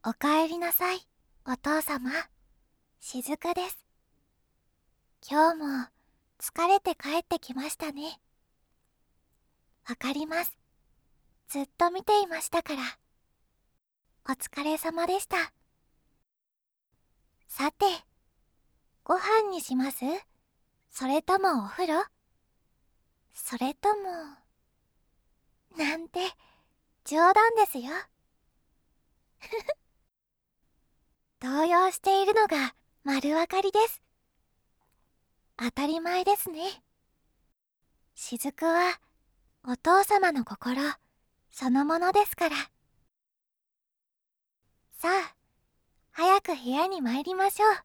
おかえりなさい、お父様。しずくです。今日も疲れて帰ってきましたね。わかります。ずっと見ていましたから。お疲れ様でした。さて、ご飯にします？それともお風呂？それとも…なんて、冗談ですよ。動揺しているのが丸わかりです。当たり前ですね。しずくはお父様の心そのものですから。さあ、早く部屋に参りましょう。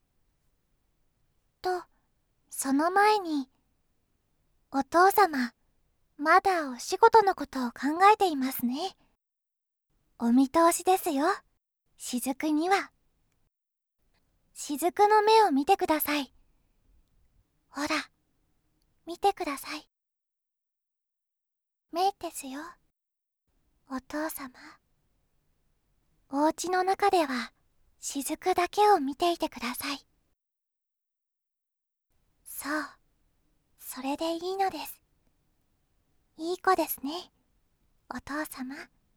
と、その前に、お父様、まだお仕事のことを考えていますね。お見通しですよ、しずくには。しずくの目を見てください。ほら、見てください。目ですよ、お父様。お家の中では、しずくだけを見ていてください。そう、それでいいのです。いい子ですね、お父様。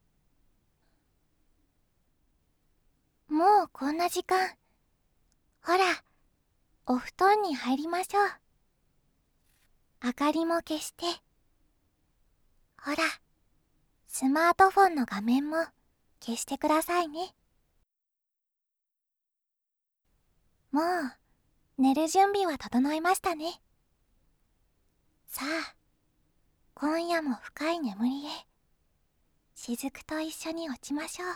もうこんな時間。ほら、お布団に入りましょう。明かりも消して。ほら、スマートフォンの画面も消してくださいね。もう、寝る準備は整いましたね。さあ、今夜も深い眠りへ、しずくと一緒に落ちましょう。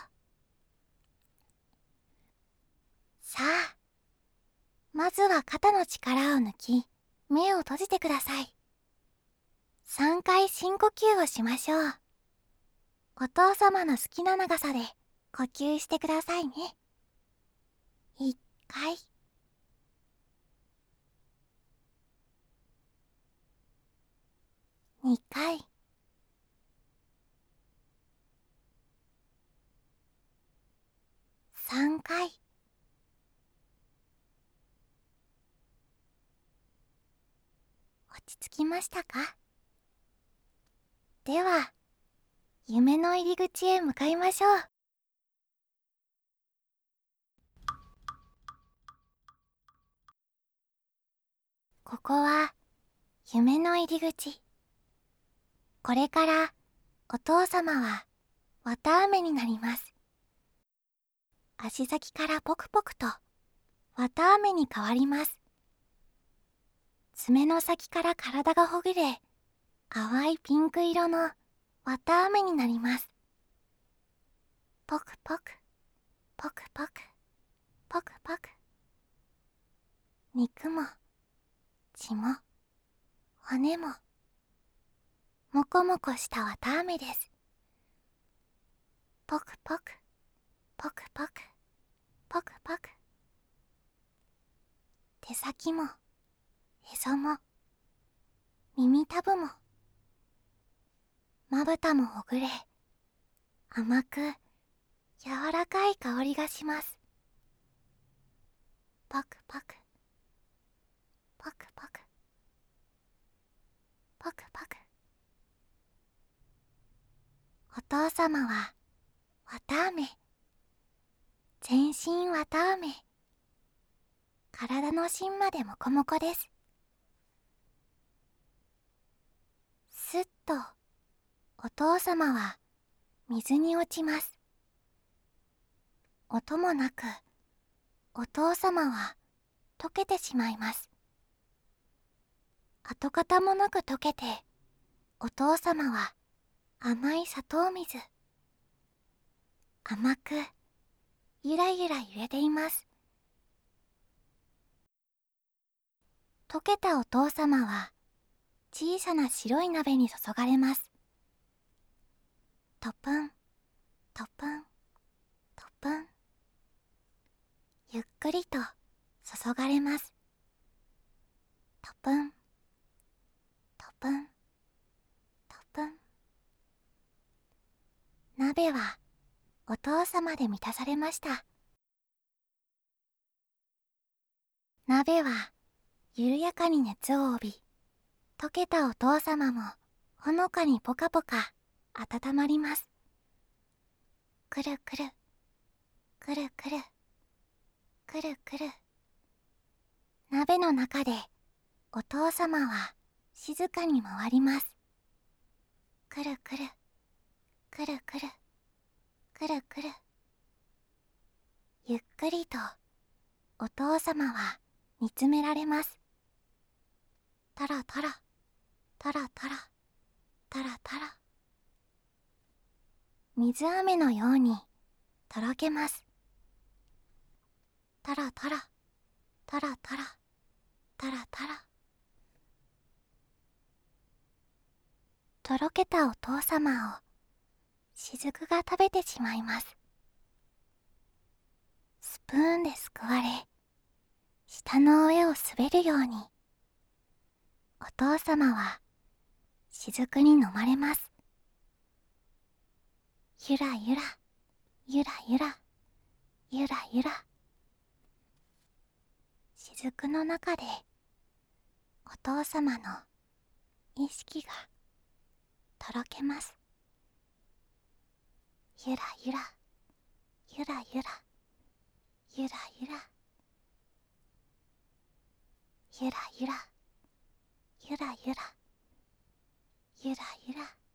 さあ、まずは肩の力を抜き、目を閉じてください。3回深呼吸をしましょう。お父様の好きな長さで呼吸してくださいね。1回、2回、3回。落ち着きましたか？では、夢の入り口へ向かいましょう。ここは夢の入り口。これからお父様は綿あめになります。足先からポクポクと綿あめに変わります。爪の先から体がほぐれ、淡いピンク色の綿あめになります。ポクポク、ポクポク、ポクポク。肉も血も骨ももこもこした綿あめです。ポクポク、ポクポク、ポクポク。手先もへそも耳たぶもまぶたもほぐれ、甘く柔らかい香りがします。パクパク、パクパク、パクパク。お父様は綿あめ、全身綿あめ、体の芯までもこもこです。すっとお父様は水に落ちます。音もなくお父様は溶けてしまいます。跡形もなく溶けて、お父様は甘い砂糖水。甘くゆらゆら揺れています。溶けたお父様は小さな白い鍋に注がれます。トプン、トプン、トプン。ゆっくりと注がれます。トプン、トプン、トプン。鍋はお父様で満たされました。鍋は緩やかに熱を帯び、溶けたお父様もほのかにポカポカ温まります。くるくる、くるくる、くるくる。鍋の中でお父様は静かに回ります。くるくる、くるくる、くるくる。ゆっくりとお父様は見つめられます。タラタラ、タラタラ、タラタラ。水飴のようにとろけます。タラタラ、タラタラ、タラタラ。とろけたお父様を雫が食べてしまいます。スプーンですくわれ、舌の上を滑るように、お父様は雫に飲まれます。ゆらゆら、ゆらゆら、ゆらゆら。雫の中でお父様の意識がとろけます。ゆらゆら、ゆらゆら、ゆらゆら、ゆらゆら、ゆらゆら、ゆらゆら。